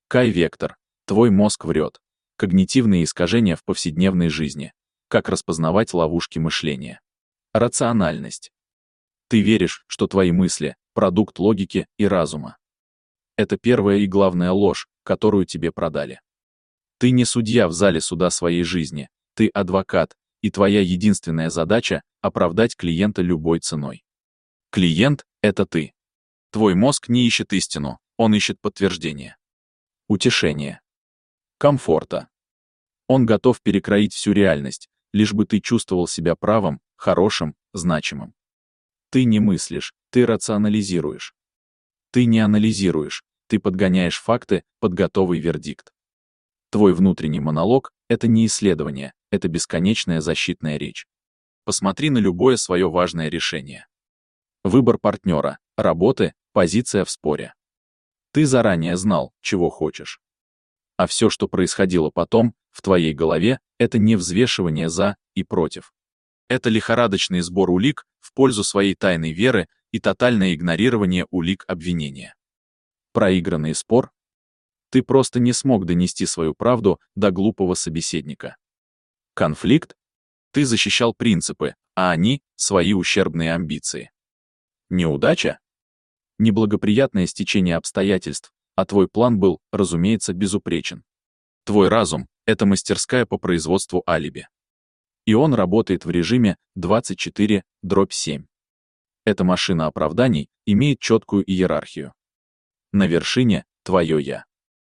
Кай-вектор. Твой мозг врет. Когнитивные искажения в повседневной жизни. Как распознавать ловушки мышления. Рациональность. Ты веришь, что твои мысли – продукт логики и разума. Это первая и главная ложь, которую тебе продали. Ты не судья в зале суда своей жизни, ты адвокат, и твоя единственная задача – оправдать клиента любой ценой. Клиент – это ты. Твой мозг не ищет истину, он ищет подтверждение. Утешение. Комфорта. Он готов перекроить всю реальность, лишь бы ты чувствовал себя правым, хорошим, значимым. Ты не мыслишь, ты рационализируешь. Ты не анализируешь, ты подгоняешь факты под готовый вердикт. Твой внутренний монолог — это не исследование, это бесконечная защитная речь. Посмотри на любое свое важное решение. Выбор партнера, работы, позиция в споре. Ты заранее знал, чего хочешь. А все, что происходило потом, в твоей голове, это не взвешивание за и против. Это лихорадочный сбор улик в пользу своей тайной веры и тотальное игнорирование улик обвинения. Проигранный спор? Ты просто не смог донести свою правду до глупого собеседника. Конфликт? Ты защищал принципы, а они — свои ущербные амбиции. Неудача? Неблагоприятное стечение обстоятельств, а твой план был, разумеется, безупречен. Твой разум — это мастерская по производству алиби. И он работает в режиме 24/7. Эта машина оправданий имеет четкую иерархию. На вершине — твое «я».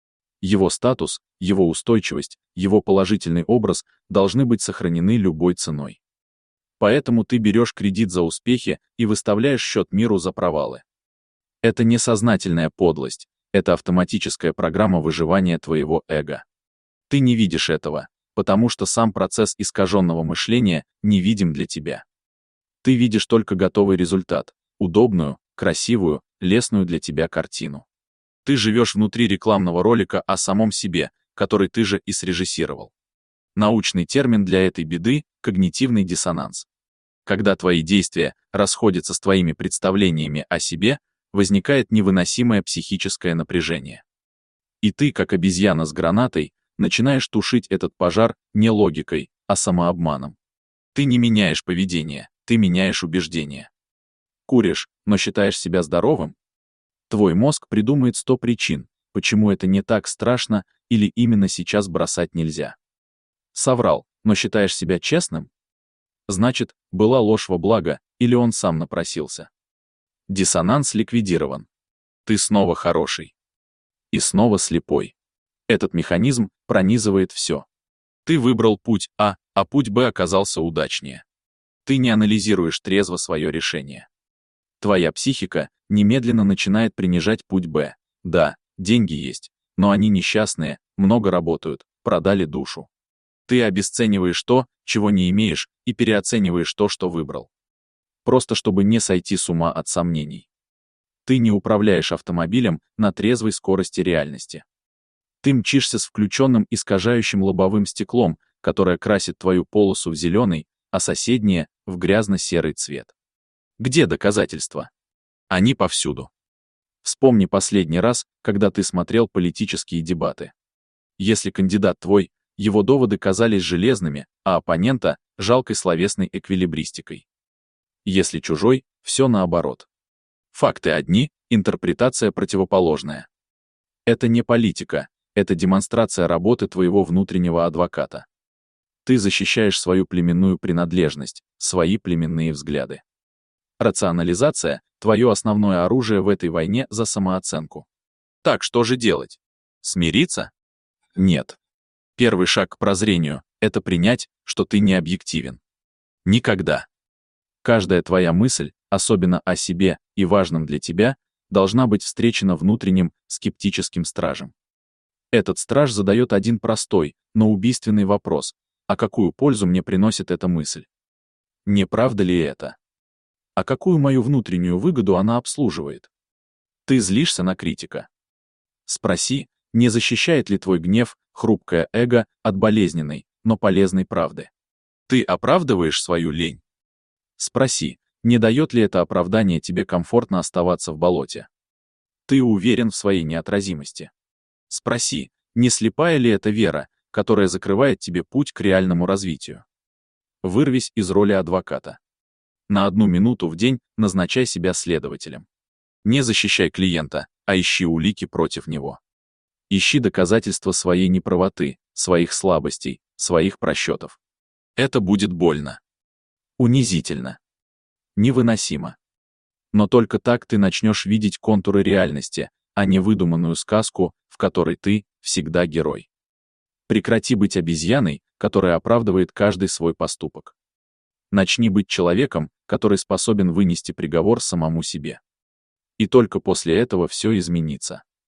Его статус, его устойчивость, его положительный образ должны быть сохранены любой ценой. Поэтому ты берешь кредит за успехи и выставляешь счет миру за провалы. Это не сознательная подлость, это автоматическая программа выживания твоего эго. Ты не видишь этого, потому что сам процесс искаженного мышления невидим для тебя. Ты видишь только готовый результат, удобную, красивую, лестную для тебя картину. Ты живешь внутри рекламного ролика о самом себе, который ты же и срежиссировал. Научный термин для этой беды — когнитивный диссонанс. Когда твои действия расходятся с твоими представлениями о себе, возникает невыносимое психическое напряжение. И ты, как обезьяна с гранатой, начинаешь тушить этот пожар не логикой, а самообманом. Ты не меняешь поведение, ты меняешь убеждения. Куришь, но считаешь себя здоровым? Твой мозг придумает 100 причин, почему это не так страшно или именно сейчас бросать нельзя. Соврал, но считаешь себя честным? Значит, была ложь во благо, или он сам напросился. Диссонанс ликвидирован. Ты снова хороший. И снова слепой. Этот механизм пронизывает все. Ты выбрал путь А, а путь Б оказался удачнее. Ты не анализируешь трезво свое решение. Твоя психика немедленно начинает принижать путь Б. Да, деньги есть, но они несчастные, много работают, продали душу. Ты обесцениваешь то, чего не имеешь, и переоцениваешь то, что выбрал. Просто чтобы не сойти с ума от сомнений. Ты не управляешь автомобилем на трезвой скорости реальности. Ты мчишься с включенным искажающим лобовым стеклом, которое красит твою полосу в зеленый, а соседнее — в грязно-серый цвет. Где доказательства? Они повсюду. Вспомни последний раз, когда ты смотрел политические дебаты. Если кандидат твой, его доводы казались железными, а оппонента — жалкой словесной эквилибристикой. Если чужой, все наоборот. Факты одни, интерпретация противоположная. Это не политика, это демонстрация работы твоего внутреннего адвоката. Ты защищаешь свою племенную принадлежность, свои племенные взгляды. Рационализация — твое основное оружие в этой войне за самооценку. Так что же делать? Смириться? Нет. Первый шаг к прозрению — это принять, что ты не объективен. Никогда. Каждая твоя мысль, особенно о себе и важном для тебя, должна быть встречена внутренним, скептическим стражем. Этот страж задает один простой, но убийственный вопрос: а какую пользу мне приносит эта мысль? Не правда ли это? А какую мою внутреннюю выгоду она обслуживает? Ты злишься на критика? Спроси, не защищает ли твой гнев хрупкое эго от болезненной, но полезной правды? Ты оправдываешь свою лень? Спроси, не дает ли это оправдание тебе комфортно оставаться в болоте? Ты уверен в своей неотразимости? Спроси, не слепая ли это вера, которая закрывает тебе путь к реальному развитию. Вырвись из роли адвоката. На 1 минуту в день назначай себя следователем. Не защищай клиента, а ищи улики против него. Ищи доказательства своей неправоты, своих слабостей, своих просчетов. Это будет больно. Унизительно. Невыносимо. Но только так ты начнешь видеть контуры реальности, а не выдуманную сказку, в которой ты всегда герой. Прекрати быть обезьяной, которая оправдывает каждый свой поступок. Начни быть человеком, который способен вынести приговор самому себе. И только после этого все изменится.